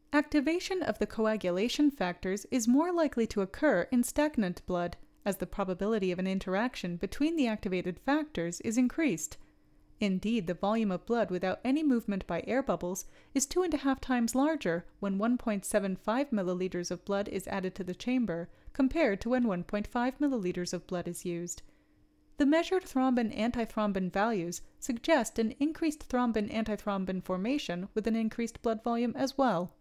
Activation of the coagulation factors is more likely to occur in stagnant blood, as the probability of an interaction between the activated factors is increased. Indeed, the volume of blood without any movement by air bubbles is 2.5 times larger when 1.75 milliliters of blood is added to the chamber compared to when 1.5 milliliters of blood is used. The measured thrombin-antithrombin values suggest an increased thrombin-antithrombin formation with an increased blood volume as well.